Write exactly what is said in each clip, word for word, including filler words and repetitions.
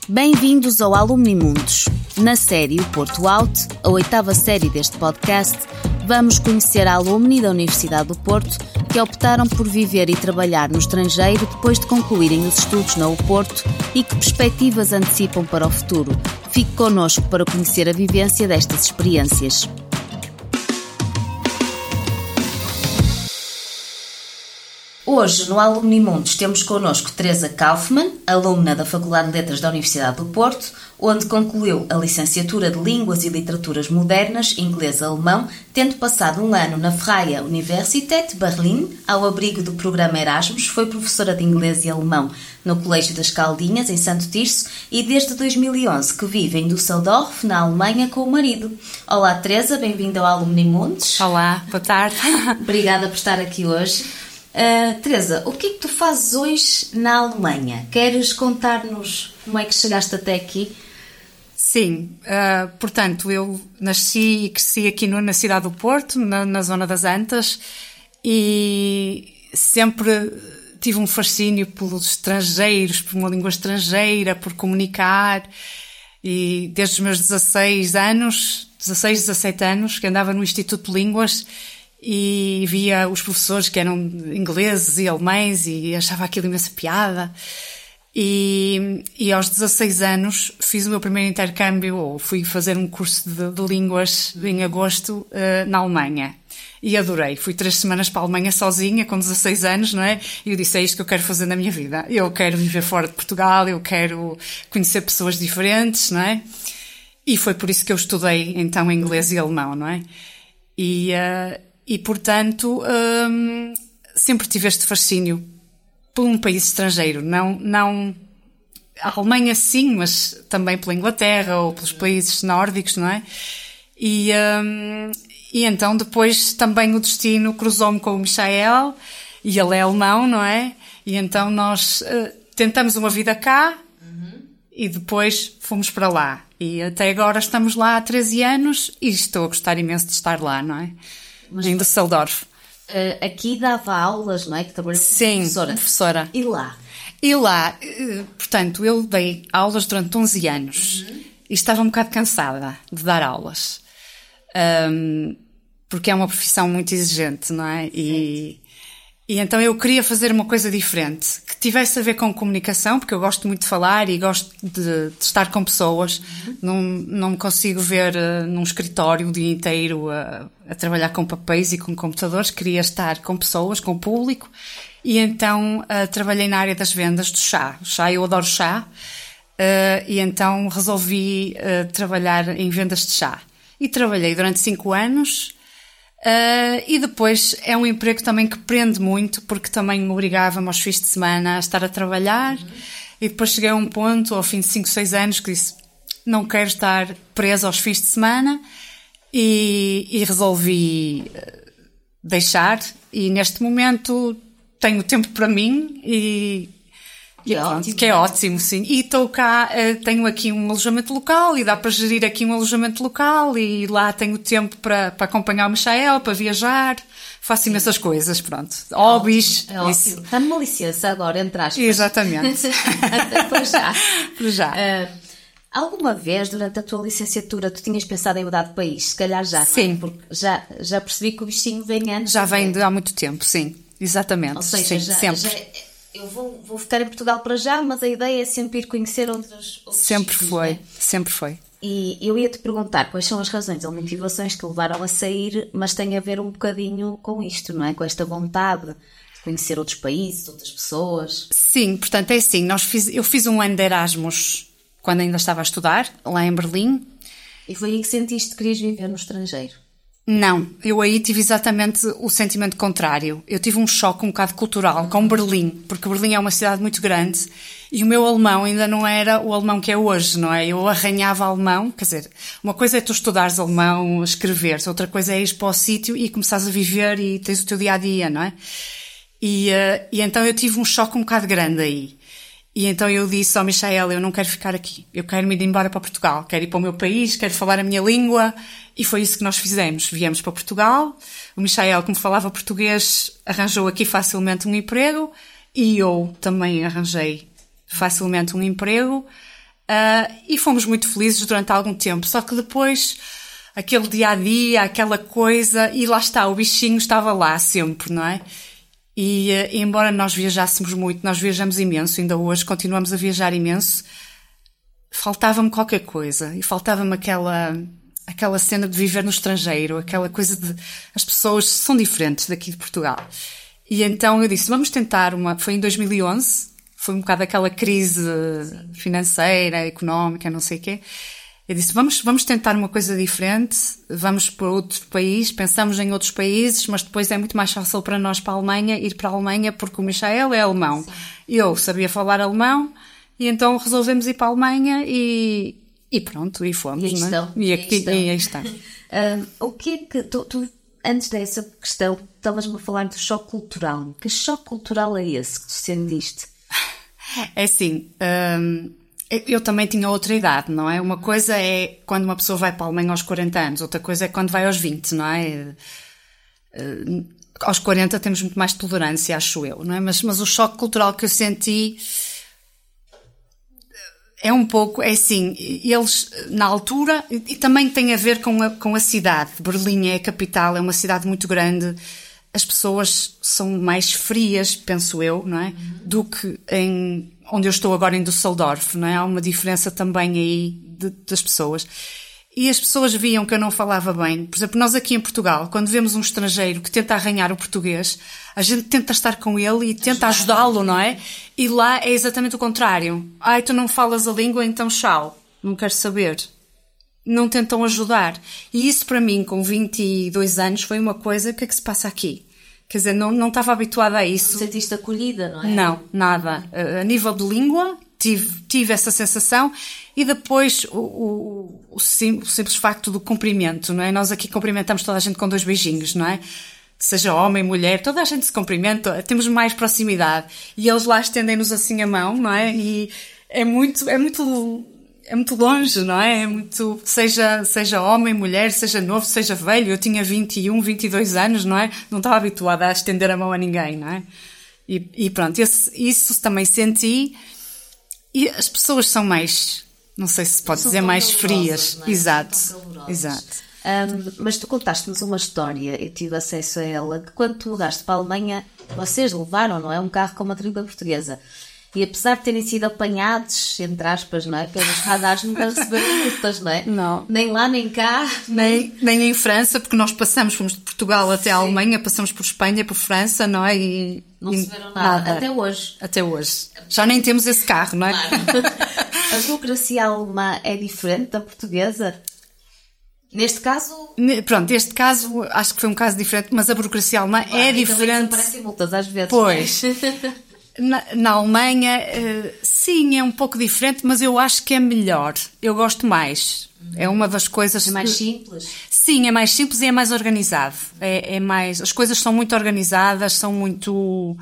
Bem-vindos ao Alumni Mundos. Na série O Porto Out, a oitava série deste podcast, vamos conhecer a alumni da Universidade do Porto que optaram por viver e trabalhar no estrangeiro depois de concluírem os estudos na U Porto e que perspectivas antecipam para o futuro. Fique connosco para conhecer a vivência destas experiências. Hoje, no Alumni Mundos, temos connosco Teresa Kaufmann, alumna da Faculdade de Letras da Universidade do Porto, onde concluiu a licenciatura de Línguas e Literaturas Modernas, inglês e alemão, tendo passado um ano na Freie Universität Berlin, ao abrigo do programa Erasmus. Foi professora de inglês e alemão no Colégio das Caldinhas, em Santo Tirso, e desde dois mil e onze que vive em Düsseldorf, na Alemanha, com o marido. Olá, Teresa, bem-vinda ao Alumni Mundos. Olá, boa tarde. Obrigada por estar aqui hoje. Uh, Teresa, o que é que tu fazes hoje na Alemanha? Queres contar-nos como é que chegaste até aqui? Sim, uh, portanto, eu nasci e cresci aqui no, na cidade do Porto, na, na zona das Antas, e sempre tive um fascínio pelos estrangeiros, por uma língua estrangeira, por comunicar, e desde os meus dezasseis anos, dezasseis, dezassete anos, que andava no Instituto de Línguas, e via os professores que eram ingleses e alemães e achava aquilo imensa piada. E, e aos dezasseis anos fiz o meu primeiro intercâmbio, ou fui fazer um curso de, de línguas em agosto uh, na Alemanha. E adorei. Fui três semanas para a Alemanha sozinha, com dezasseis anos, não é? E eu disse, é isto que eu quero fazer na minha vida. Eu quero viver fora de Portugal, eu quero conhecer pessoas diferentes, não é? E foi por isso que eu estudei, então, inglês e alemão, não é? E... Uh, E, portanto, hum, sempre tive este fascínio por um país estrangeiro. Não, não a Alemanha sim, mas também pela Inglaterra ou pelos países nórdicos, não é? E, hum, e então depois também o destino cruzou-me com o Michael, e ele é alemão, não é? E então nós uh, tentamos uma vida cá, uhum. E depois fomos para lá. E até agora estamos lá há treze anos e estou a gostar imenso de estar lá, não é? Mas, em Düsseldorf. Uh, aqui dava aulas, não é? Que trabalhou como Sim, professora. professora. E lá? E lá, uh, portanto, eu dei aulas durante onze anos, uhum. E estava um bocado cansada de dar aulas. Um, porque é uma profissão muito exigente, não é? E, e então eu queria fazer uma coisa diferente, que tivesse a ver com comunicação, porque eu gosto muito de falar e gosto de, de estar com pessoas. Uhum. Não, não me consigo ver uh, num escritório o dia inteiro a, a trabalhar com papéis e com computadores. Queria estar com pessoas, com o público. E então uh, trabalhei na área das vendas do chá. O chá, eu adoro chá. Uh, e então resolvi uh, trabalhar em vendas de chá. E trabalhei durante cinco anos. Uh, e depois é um emprego também que prende muito, porque também me obrigava-me aos fins de semana a estar a trabalhar. Uhum. E depois cheguei a um ponto, ao fim de cinco, seis anos, que disse, não quero estar presa aos fins de semana, e, e resolvi deixar. E neste momento tenho tempo para mim e... Que é ótimo. Que é ótimo, sim. E estou cá, tenho aqui um alojamento local e dá para gerir aqui um alojamento local, e lá tenho tempo para, para acompanhar o Michael, para viajar, faço imensas coisas, pronto. Hobbies. É ótimo. Dá-me uma licença agora, entre aspas. Exatamente. Para já. Para já. Uh, alguma vez, durante a tua licenciatura, tu tinhas pensado em mudar de país? Se calhar já. Sim. É? Porque já, já percebi que o bichinho vem antes. Já vem de há muito tempo, sim. Exatamente. Ou seja, sim, já, sempre. Já, eu vou, vou ficar em Portugal para já, mas a ideia é sempre ir conhecer outros, outros Sempre sítios, foi, né? sempre foi. E eu ia-te perguntar quais são as razões ou motivações que levaram a sair, mas tem a ver um bocadinho com isto, não é? Com esta vontade de conhecer outros países, outras pessoas. Sim, portanto é assim, nós fiz, eu fiz um ano de Erasmus quando ainda estava a estudar, lá em Berlim. E foi aí que sentiste que querias viver no estrangeiro? Não, eu aí tive exatamente o sentimento contrário. Eu tive um choque um bocado cultural com Berlim, porque Berlim é uma cidade muito grande e o meu alemão ainda não era o alemão que é hoje, não é? Eu arranhava alemão, quer dizer, uma coisa é tu estudares alemão, escreveres, outra coisa é ir para o sítio e começares a viver e tens o teu dia-a-dia, não é? E, uh, e então eu tive um choque um bocado grande aí. E então eu disse ao Michael, eu não quero ficar aqui, eu quero ir embora para Portugal, quero ir para o meu país, quero falar a minha língua, e foi isso que nós fizemos. Viemos para Portugal, o Michael, como falava português, arranjou aqui facilmente um emprego, e eu também arranjei facilmente um emprego, uh, e fomos muito felizes durante algum tempo. Só que depois, aquele dia-a-dia, aquela coisa, e lá está, o bichinho estava lá sempre, não é? E, uh, embora nós viajássemos muito, nós viajamos imenso, ainda hoje continuamos a viajar imenso, faltava-me qualquer coisa, e faltava-me aquela... aquela cena de viver no estrangeiro, aquela coisa de... as pessoas são diferentes daqui de Portugal. E então eu disse, vamos tentar uma... Foi em dois mil e onze, foi um bocado aquela crise financeira, económica, não sei o quê. Eu disse, vamos, vamos tentar uma coisa diferente, vamos para outro país, pensamos em outros países, mas depois é muito mais fácil para nós, para a Alemanha, ir para a Alemanha, porque o Michael é alemão. Sim. Eu sabia falar alemão, e então resolvemos ir para a Alemanha e... E pronto, e fomos, e aí estão, não é? E, aqui, e aí está. uh, o que é que... Tu, tu, antes dessa questão, estavas-me a falar do choque cultural. Que choque cultural é esse que tu sentiste? É assim, um, eu também tinha outra idade, não é? Uma coisa é quando uma pessoa vai para a Alemanha aos quarenta anos, outra coisa é quando vai aos vinte, não é? Uh, aos quarenta temos muito mais tolerância, acho eu, não é? Mas, mas o choque cultural que eu senti... É um pouco, é assim, eles, na altura, e também tem a ver com a, com a cidade. Berlim é a capital, é uma cidade muito grande. As pessoas são mais frias, penso eu, não é? Uhum. Do que em, onde eu estou agora em Düsseldorf, não é? Há uma diferença também aí de, das pessoas. E as pessoas viam que eu não falava bem. Por exemplo, nós aqui em Portugal, quando vemos um estrangeiro que tenta arranhar o português, a gente tenta estar com ele e tenta ajudá-lo, não é? E lá é exatamente o contrário. Ai, tu não falas a língua, então tchau. Não quero saber. Não tentam ajudar. E isso para mim, com vinte e dois anos, foi uma coisa, o que é que se passa aqui? Quer dizer, não, não estava habituada a isso. Não sentiste acolhida, não é? Não, nada. A nível de língua, tive, tive essa sensação. E depois o, o, o, sim, o simples facto do cumprimento, não é? Nós aqui cumprimentamos toda a gente com dois beijinhos, não é? Seja homem, mulher, toda a gente se cumprimenta, temos mais proximidade. E eles lá estendem-nos assim a mão, não é? E é muito, é muito, é muito longe, não é? É muito, seja, seja homem, mulher, seja novo, seja velho. Eu tinha vinte e um, vinte e dois anos, não é? Não estava habituada a estender a mão a ninguém, não é? E, e pronto, esse, isso também senti. E as pessoas são mais, não sei se pode são dizer, mais frias. Não é? Exato, exato. Um, mas tu contaste-nos uma história, eu tive acesso a ela, que quando tu mudaste para a Alemanha, vocês levaram, não é? Um carro com matrícula portuguesa. E apesar de terem sido apanhados, entre aspas, não é? Pelos radares, nunca receberam multas, não é? Não. Nem lá, nem cá. Nem, nem em França, porque nós passamos, fomos de Portugal até a Alemanha, passamos por Espanha, por França, não é? E não receberam nada. nada. Até hoje. Até hoje. Já nem temos esse carro, não é? Claro. A burocracia alemã é diferente da portuguesa? Neste caso... Pronto, este caso, acho que foi um caso diferente, mas a burocracia alemã ah, é diferente. Parecem multas às vezes. Pois. Na, na Alemanha, uh, sim, é um pouco diferente, mas eu acho que é melhor. Eu gosto mais. Uhum. É uma das coisas... É mais simples? Sim, é mais simples e é mais organizado. É, é mais... As coisas são muito organizadas, são muito... Uh,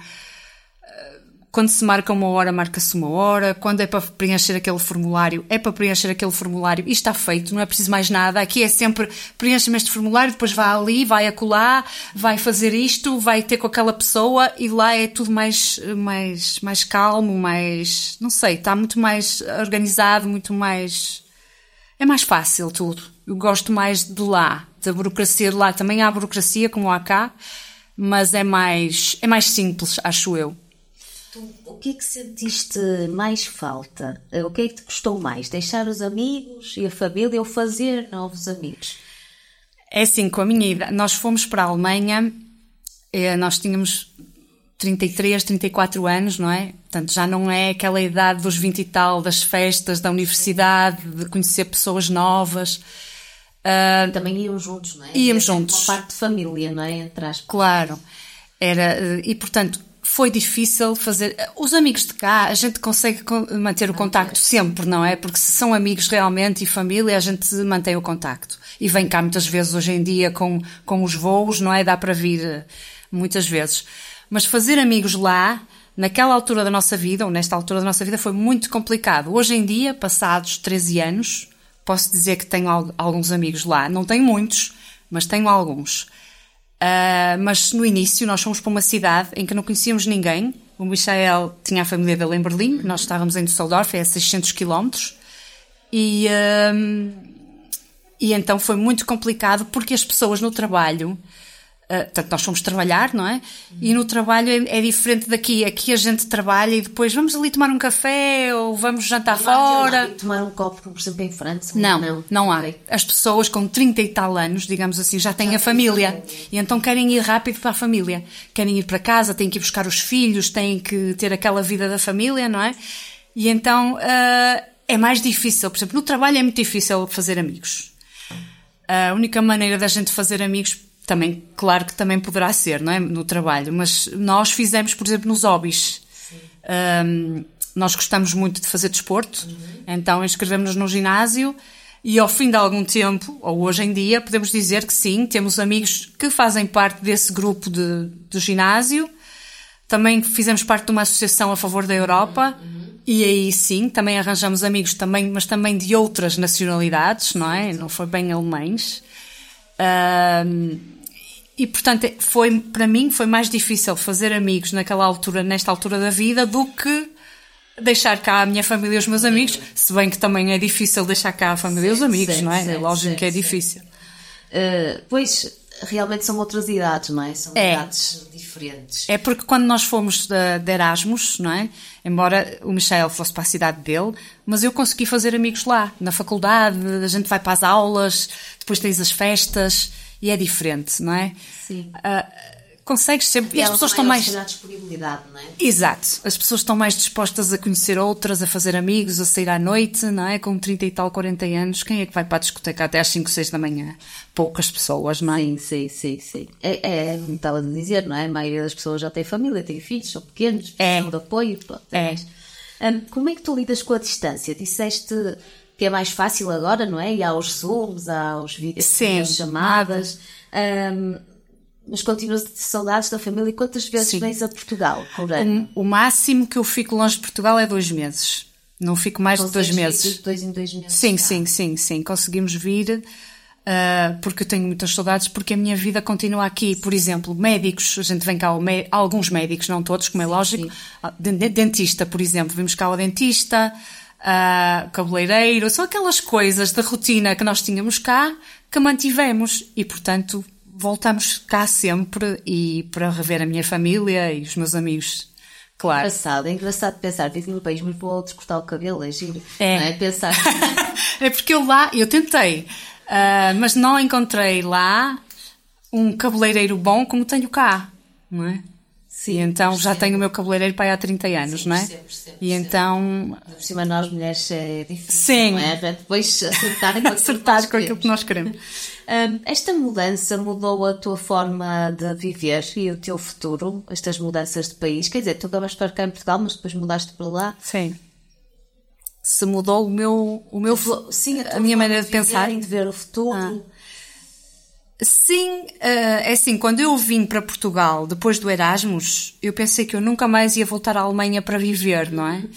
quando se marca uma hora, marca-se uma hora. Quando é para preencher aquele formulário, é para preencher aquele formulário e está feito, não é preciso mais nada. Aqui é sempre, preenche-me este formulário, depois vai ali, vai acolá, vai fazer isto, vai ter com aquela pessoa, e lá é tudo mais, mais, mais calmo, mais, não sei, está muito mais organizado, muito mais... É mais fácil tudo. Eu gosto mais de lá, da burocracia de lá. Também há burocracia, como há cá, mas é mais, é mais simples, acho eu. Tu, o que é que sentiste mais falta? O que é que te custou mais? Deixar os amigos e a família ou fazer novos amigos? É assim, com a minha idade, nós fomos para a Alemanha, nós tínhamos trinta e três, trinta e quatro anos, não é? Portanto, já não é aquela idade dos vinte e tal, das festas, da universidade, de conhecer pessoas novas. Uh, Também íamos juntos, não é? Íamos juntos. Uma parte de família, não é? Entre aspas. Claro. Era, e, portanto, foi difícil fazer... Os amigos de cá, a gente consegue manter o contacto sempre, não é? Porque se são amigos realmente e família, a gente mantém o contacto. E vem cá muitas vezes hoje em dia com, com os voos, não é? Dá para vir muitas vezes. Mas fazer amigos lá, naquela altura da nossa vida, ou nesta altura da nossa vida, foi muito complicado. Hoje em dia, passados treze anos, posso dizer que tenho alguns amigos lá. Não tenho muitos, mas tenho alguns. Uh, mas no início nós fomos para uma cidade em que não conhecíamos ninguém. O Michael tinha a família dele em Berlim, nós estávamos em Düsseldorf, é a seiscentos quilómetros. E, um, e então foi muito complicado porque as pessoas no trabalho, uh, portanto nós fomos trabalhar, não é? Uhum. E no trabalho é, é diferente daqui. Aqui a gente trabalha e depois vamos ali tomar um café ou vamos jantar fora. Não, tomar um copo, por exemplo, em França? Não, não, não há. As pessoas com trinta e tal anos, digamos assim, já têm já a família. família. E então querem ir rápido para a família. Querem ir para casa, têm que ir buscar os filhos, têm que ter aquela vida da família, não é? E então uh, é mais difícil. Por exemplo, no trabalho é muito difícil fazer amigos. A única maneira da gente fazer amigos, também, claro que também poderá ser, não é? No trabalho. Mas nós fizemos, por exemplo, nos hobbies. Um, nós gostamos muito de fazer desporto, uhum. Então inscrevemos-nos no ginásio e ao fim de algum tempo, ou hoje em dia, podemos dizer que sim, temos amigos que fazem parte desse grupo de, do ginásio. Também fizemos parte de uma associação a favor da Europa, uhum. E aí sim, também arranjamos amigos, também, mas também de outras nacionalidades, não é? Não foi bem alemães. Um, e portanto, foi, para mim foi mais difícil fazer amigos naquela altura, nesta altura da vida, do que deixar cá a minha família e os meus amigos, se bem que também é difícil deixar cá a família e os amigos, sim, não é? Sim, é lógico sim, que é sim. difícil. Uh, pois, realmente são outras idades, não é? São é. idades diferentes. É porque quando nós fomos de, de Erasmus, não é? Embora o Michel fosse para a cidade dele, mas eu consegui fazer amigos lá, na faculdade, a gente vai para as aulas, depois tens as festas, e é diferente, não é? Sim. Uh, consegues sempre... E as pessoas estão mais... a disponibilidade, não é? Exato. As pessoas estão mais dispostas a conhecer outras, a fazer amigos, a sair à noite, não é? Com trinta e tal, quarenta anos, quem é que vai para a discoteca até às cinco, seis da manhã? Poucas pessoas, não é? Sim, sim, sim, sim. É, é como estava a dizer, não é? A maioria das pessoas já tem família, tem filhos, são pequenos, precisam é. de apoio. Pronto, é. É. Um, como é que tu lidas com a distância? Disseste que é mais fácil agora, não é? E há os Zooms, há os vídeos, sim. As chamadas... Um, mas continuas a ter saudades da família. E quantas vezes sim. vens a Portugal por ano? O, o máximo que eu fico longe de Portugal é dois meses. Não fico mais Consegues de dois meses. De dois em dois meses. Sim, tá. sim, sim, sim. Conseguimos vir uh, porque eu tenho muitas saudades, porque a minha vida continua aqui. Por exemplo, médicos, a gente vem cá, alguns médicos, não todos, como é lógico. Dentista, por exemplo, vimos cá ao dentista, uh, cabeleireiro, são aquelas coisas da rotina que nós tínhamos cá, que mantivemos e, portanto... voltamos cá sempre e para rever a minha família e os meus amigos, claro. Engraçado, é engraçado pensar, vivo no país, mas vou outros cortar o cabelo, é giro, é. Não é? Pensar. É porque eu lá, eu tentei, uh, mas não encontrei lá um cabeleireiro bom como tenho cá, não é? Sim, e então já tenho o meu cabeleireiro para aí há trinta anos, sim, não é? Sempre, sempre, e sempre. Então... Por cima nós mulheres é difícil, sim. Não é? Depois acertar com, acertar com aquilo que nós queremos. Um, esta mudança mudou a tua forma de viver e o teu futuro? Estas mudanças de país? Quer dizer, tu acabas de estar cá em Portugal, mas depois mudaste para lá? Sim. Se mudou o meu... O meu sim, a, a minha maneira de, de pensar. De ver o futuro... Ah. Sim, é assim, quando eu vim para Portugal depois do Erasmus, eu pensei que eu nunca mais ia voltar à Alemanha para viver, não é?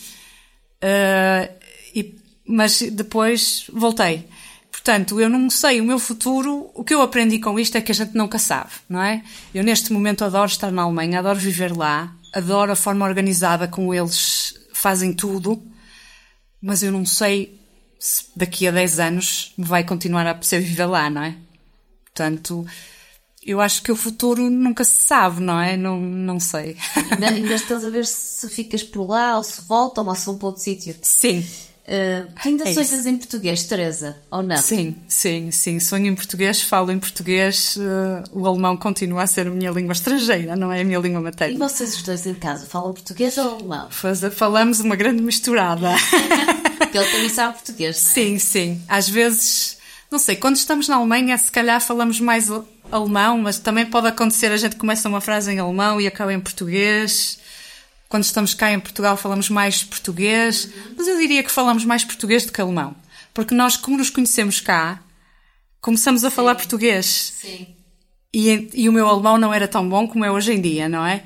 Uh, e, mas depois voltei. Portanto, eu não sei o meu futuro, o que eu aprendi com isto é que a gente nunca sabe, não é? Eu neste momento adoro estar na Alemanha, adoro viver lá, adoro a forma organizada como eles fazem tudo, mas eu não sei se daqui a dez anos vai continuar a ser viver lá, não é? Portanto, eu acho que o futuro nunca se sabe, não é? Não, não sei. Ainda estás a ver se ficas por lá, ou se voltam, ou se vão para outro sítio? Sim. Uh, ainda é sonhas em português, Teresa, ou não? Sim, sim, sim. Sonho em português, falo em português. Uh, o alemão continua a ser a minha língua estrangeira, não é a minha língua materna. E vocês os dois em casa falam português ou alemão? Faz, falamos uma grande misturada. Porque ele também sabe português, não é? Sim, sim. Às vezes... Não sei, quando estamos na Alemanha, se calhar falamos mais alemão, mas também pode acontecer, a gente começa uma frase em alemão e acaba em português. Quando estamos cá em Portugal, falamos mais português. Uhum. Mas eu diria que falamos mais português do que alemão. Porque nós, como nos conhecemos cá, começamos a sim. falar português. Sim. E, e o meu alemão não era tão bom como é hoje em dia, não é?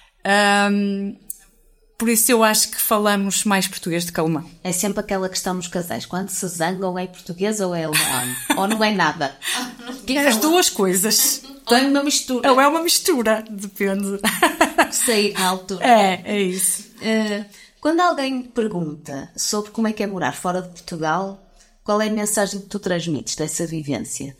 Um, Por isso eu acho que falamos mais português do que alemão. É sempre aquela questão nos casais. Quando se zangam, é português ou é alemão? Ou não é nada? É as duas coisas. Ou é uma mistura? Ou é uma mistura, depende. Sei, na altura. É, é isso. Uh, quando alguém pergunta sobre como é que é morar fora de Portugal, Qual é a mensagem que tu transmites dessa vivência?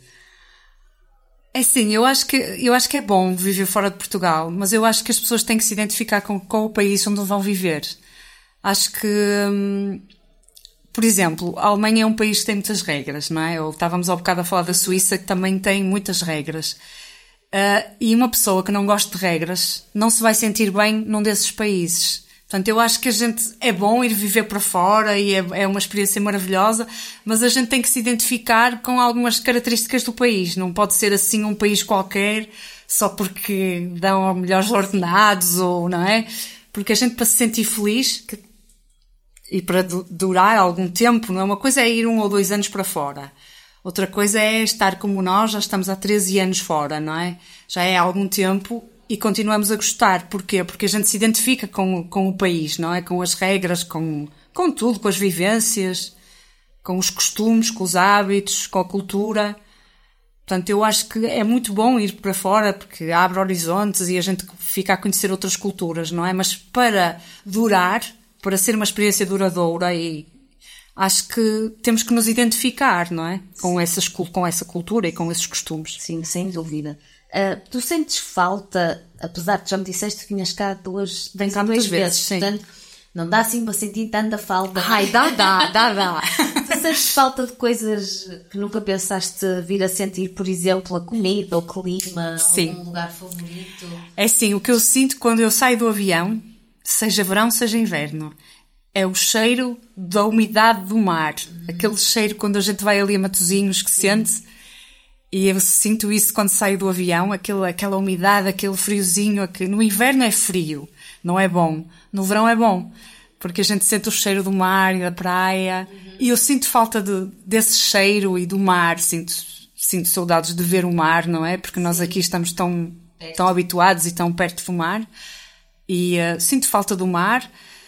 É sim, eu acho que, eu acho que é bom viver fora de Portugal, mas eu acho que as pessoas têm que se identificar com, com o país onde vão viver. Acho que, hum, por exemplo, a Alemanha é um país que tem muitas regras, não é? Ou estávamos há bocado a falar da Suíça, que também tem muitas regras. Uh, e uma pessoa que não gosta de regras não se vai sentir bem num desses países. Portanto, eu acho que a gente é bom ir viver para fora e é, é uma experiência maravilhosa, mas a gente tem que se identificar com algumas características do país. Não pode ser assim um país qualquer só porque dão melhores ordenados ou, não é? Porque a gente, para se sentir feliz que, e para du- durar algum tempo, não é? Uma coisa é ir um ou dois anos para fora. Outra coisa é estar como nós, já estamos há treze anos fora, não é? Já é há algum tempo e continuamos a gostar. Porquê? Porque a gente se identifica com, com o país, não é? Com as regras, com, com tudo, com as vivências, com os costumes, com os hábitos, com a cultura. Portanto, eu acho que é muito bom ir para fora porque abre horizontes e a gente fica a conhecer outras culturas, não é? Mas para durar, para ser uma experiência duradoura, e acho que temos que nos identificar, não é? Com, essas, com essa cultura e com esses costumes. Sim, sem dúvida. Uh, tu sentes falta, apesar de já me disseste que vinhas cá duas, Vem cá duas muitas vezes, vezes, sim. Portanto, não dá assim para sentir tanta falta. Ai, dá, dá, dá, dá. Tu sentes falta de coisas que nunca pensaste vir a sentir, por exemplo, a comida, o clima, Sim. algum lugar favorito? É assim, o que eu sinto quando eu saio do avião, seja verão, seja inverno, é o cheiro da umidade do mar. Uhum. Aquele cheiro quando a gente vai ali a Matosinhos que Sim. sente. E eu sinto isso quando saio do avião, aquele, aquela umidade, aquele friozinho. Que no inverno é frio, não é bom. No verão é bom, porque a gente sente o cheiro do mar e da praia. Uhum. E eu sinto falta de, desse cheiro e do mar. Sinto, sinto saudades de ver o mar, não é? Porque nós Sim. aqui estamos tão, tão habituados e tão perto do mar. E uh, sinto falta do mar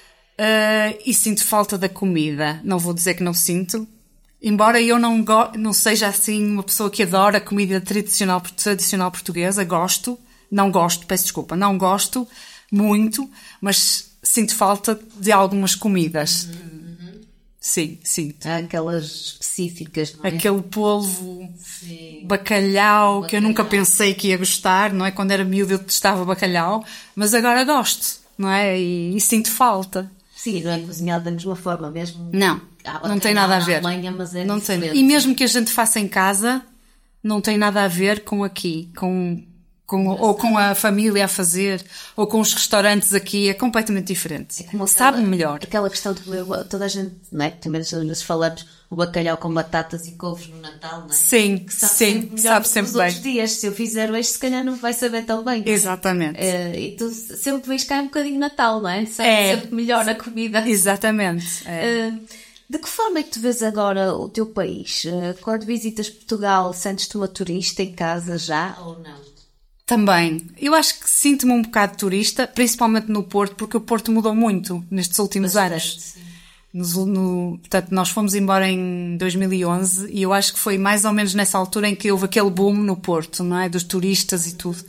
uh, e sinto falta da comida. Não vou dizer que não sinto. Embora eu não, go- não seja assim uma pessoa que adora a comida tradicional, tradicional portuguesa, gosto, não gosto, peço desculpa, não gosto muito, mas sinto falta de algumas comidas. Uhum. Sim, sim. Há aquelas específicas, não é? Aquele polvo, Sim. bacalhau, bacalhau, que eu nunca pensei que ia gostar, não é? Quando era miúdo eu testava bacalhau, mas agora gosto, não é? E, e sinto falta. Sim, não é cozinhado da mesma forma mesmo. Não, Ah, não tem nada a ver. Alemanha, mas é não tem. diferente. E mesmo que a gente faça em casa, não tem nada a ver com aqui, com, com, ou com a família a fazer, ou com os restaurantes aqui, é completamente diferente. É como Sabe aquela, melhor. Aquela questão de comer, toda a gente, não é? Também às vezes falamos o bacalhau com batatas e couves no Natal, não é? Sim, Que sabe sim, sempre melhor sabe do que sempre os bem. outros dias. Se eu fizer hoje, se calhar não vai saber tão bem. Exatamente. É, e tu sempre vês cá um bocadinho Natal, não é? Sabe É. sempre melhor a comida. Exatamente. É. Uh, de que forma é que tu vês agora o teu país? Uh, quando visitas Portugal, sentes-te uma turista em casa já ou não? Também. Eu acho que sinto-me um bocado turista, principalmente no Porto, porque o Porto mudou muito nestes últimos Bastante, anos. sim. Nos, no, portanto, nós fomos embora em dois mil e onze e eu acho que foi mais ou menos nessa altura em que houve aquele boom no Porto, não é? Dos turistas e tudo.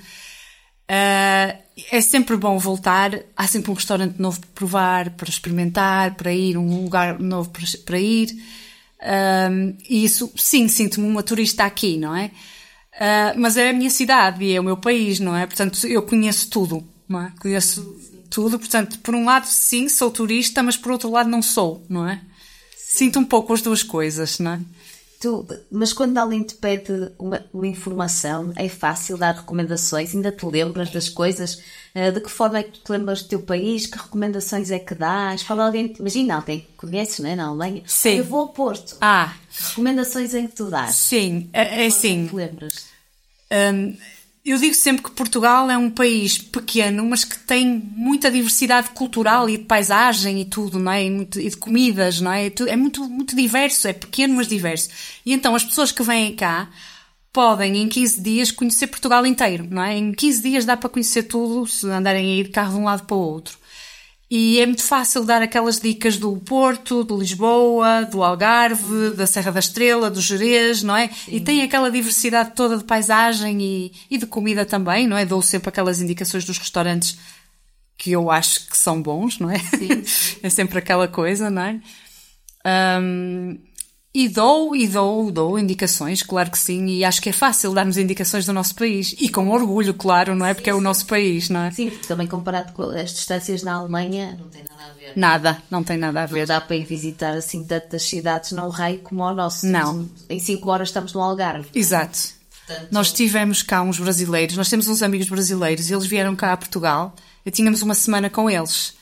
Uh, é sempre bom voltar. Há sempre um restaurante novo para provar, para experimentar, para ir, um lugar novo para, para ir. Uh, e isso, sim, sinto-me uma turista aqui, não é? Uh, mas é a minha cidade e é o meu país, não é? Portanto, eu conheço tudo, não é? Conheço tudo, portanto, por um lado, sim, sou turista, mas por outro lado não sou, não é? Sinto um pouco as duas coisas, não é? Tu, mas quando alguém te pede uma, uma informação, é fácil dar recomendações? Ainda te lembras das coisas? Uh, de que forma é que tu te lembras do teu país? Que recomendações é que dás? Fala alguém, imagina, alguém que conheces, não é? Na Alemanha. Sim. Eu vou ao Porto. Ah. Que recomendações é que tu dás? Sim, é, é assim. Te lembras? Um, eu digo sempre que Portugal é um país pequeno, mas que tem muita diversidade cultural e de paisagem e tudo, não é? E, muito, e de comidas, não é? É muito, muito diverso, é pequeno, mas diverso. E então as pessoas que vêm cá podem em quinze dias conhecer Portugal inteiro, não é? Em quinze dias dá para conhecer tudo, se andarem aí de carro de um lado para o outro. E é muito fácil dar aquelas dicas do Porto, de Lisboa, do Algarve, da Serra da Estrela, do Gerês, não é? Sim. E tem aquela diversidade toda de paisagem e, e de comida também, não é? Dou sempre aquelas indicações dos restaurantes que eu acho que são bons, não é? Sim, sim. É sempre aquela coisa, não é? Um, E dou, e dou, dou indicações, claro que sim, e acho que é fácil darmos indicações do nosso país. E com orgulho, claro, não é? Porque é o nosso país, não é? Sim, também comparado com as distâncias na Alemanha, não tem nada a ver. Nada, não tem nada a ver. Não dá para ir visitar assim tantas cidades num raio como o nosso. Não. Em cinco horas estamos no Algarve. Exato. Portanto... Nós tivemos cá uns brasileiros, nós temos uns amigos brasileiros, e eles vieram cá a Portugal, e tínhamos uma semana com eles.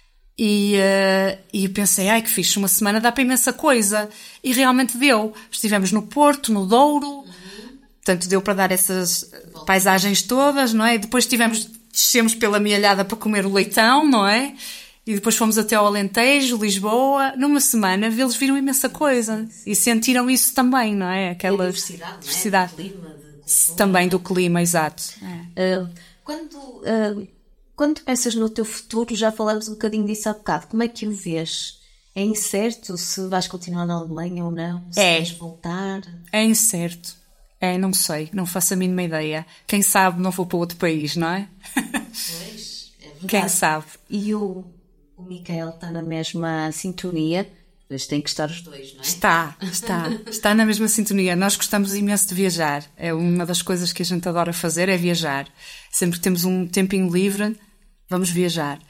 E, uh, e eu pensei, ai que fixe, uma semana dá para imensa coisa. E realmente deu. Estivemos no Porto, no Douro, uhum. Portanto deu para dar essas paisagens todas, não é? E depois tivemos, descemos pela Mialhada para comer o leitão, não é? E depois fomos até ao Alentejo, Lisboa. Numa semana eles viram imensa coisa. E sentiram isso também, não é? Aquela a diversidade, diversidade. Não é? Do clima, de também do clima, exato. É. Uh, quando... Uh... Quando pensas no teu futuro, já falamos um bocadinho disso há bocado, como é que o vês? É incerto se vais continuar na Alemanha ou não? Se é. vais voltar? É incerto. É, não sei, não faço a mínima ideia. Quem sabe não vou para outro país, não é? Pois, é verdade. Quem sabe? E o, o Michael está na mesma sintonia? Mas tem que estar os dois, não é? Está, está. Está na mesma sintonia. Nós gostamos imenso de viajar. É uma das coisas que a gente adora fazer, é viajar. Sempre que temos um tempinho livre, vamos viajar.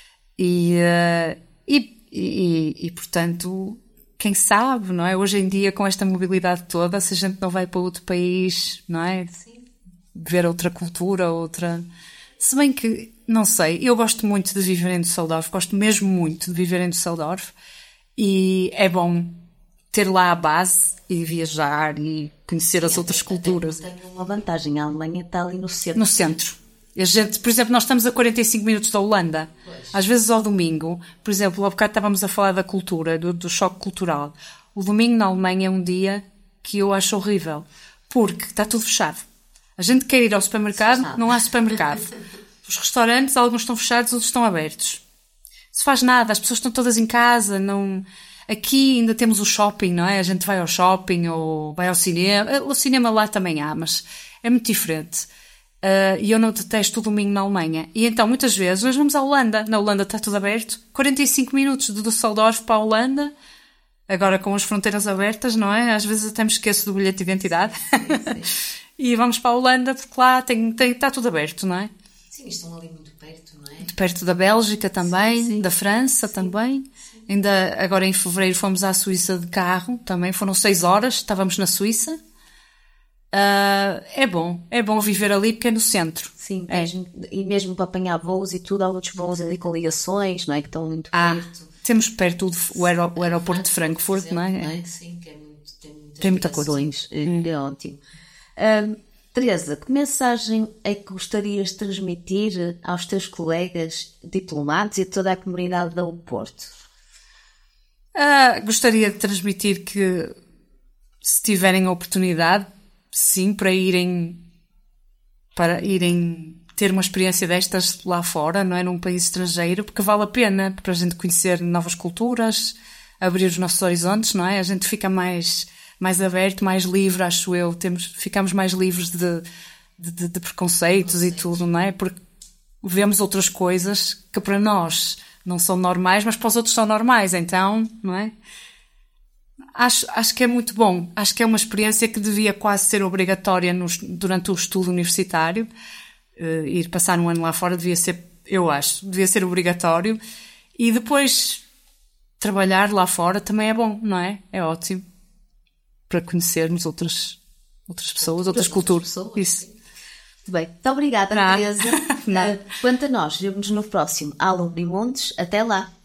E, uh, e, e, e, portanto, quem sabe, não é? Hoje em dia, com esta mobilidade toda, se a gente não vai para outro país, não é? Sim. Ver outra cultura, outra... Se bem que, não sei, eu gosto muito de viver em Düsseldorf, gosto mesmo muito de viver em Düsseldorf, e é bom ter lá a base e viajar e conhecer Sim, as outras tem, culturas. Tem uma vantagem, a Alemanha está ali no centro. No centro. A gente, por exemplo, nós estamos a quarenta e cinco minutos da Holanda. Pois. Às vezes ao domingo, por exemplo, há bocado estávamos a falar da cultura, do, do choque cultural. O domingo na Alemanha é um dia que eu acho horrível, porque está tudo fechado. A gente quer ir ao supermercado, não há supermercado. Os restaurantes, alguns estão fechados, outros estão abertos. Não se faz nada, as pessoas estão todas em casa, não... Aqui ainda temos o shopping, não é? A gente vai ao shopping ou vai ao cinema. O cinema lá também há, mas é muito diferente. Uh, e eu não detesto o domingo na Alemanha. E então, muitas vezes, nós vamos à Holanda. Na Holanda está tudo aberto. quarenta e cinco minutos de Düsseldorf para a Holanda. Agora com as fronteiras abertas, não é? Às vezes até me esqueço do bilhete de identidade. Sim, sim. E vamos para a Holanda porque lá tem, tem, está tudo aberto, não é? Sim, estão ali muito perto, não é? Muito perto da Bélgica também, sim, sim. Da França sim. também. Sim. Ainda agora em fevereiro fomos à Suíça de carro também. Foram seis horas, estávamos na Suíça. Uh, é bom, é bom viver ali porque é no centro. Sim, é. mesmo, e mesmo para apanhar voos e tudo, há outros voos ali com ligações, não é? Que estão muito ah, perto. Temos perto o, o, aer, o aeroporto de Frankfurt, exemplo, não, é? não é? Sim, que é muito, tem muitas tem muita coisa. Hum. É ótimo. Uh, Teresa, que mensagem é que gostarias de transmitir aos teus colegas diplomados e a toda a comunidade do Porto? Uh, gostaria de transmitir que, se tiverem a oportunidade, sim, para irem, para irem ter uma experiência destas lá fora, não é? Num país estrangeiro, porque vale a pena para a gente conhecer novas culturas, abrir os nossos horizontes, não é? A gente fica mais, mais aberto, mais livre, acho eu. Temos, ficamos mais livres de, de, de preconceitos e tudo, não é? Porque vemos outras coisas que para nós não são normais, mas para os outros são normais, então, não é? Acho, acho que é muito bom. Acho que é uma experiência que devia quase ser obrigatória no, durante o estudo universitário. Uh, ir passar um ano lá fora devia ser, eu acho, devia ser obrigatório. E depois trabalhar lá fora também é bom, não é? É ótimo. Para conhecermos outras, outras pessoas, outras, outras culturas. Pessoas. Isso. Muito bem. Muito obrigada, Teresa. Quanto a nós, vemos-nos no próximo Alumni Montes. Até lá.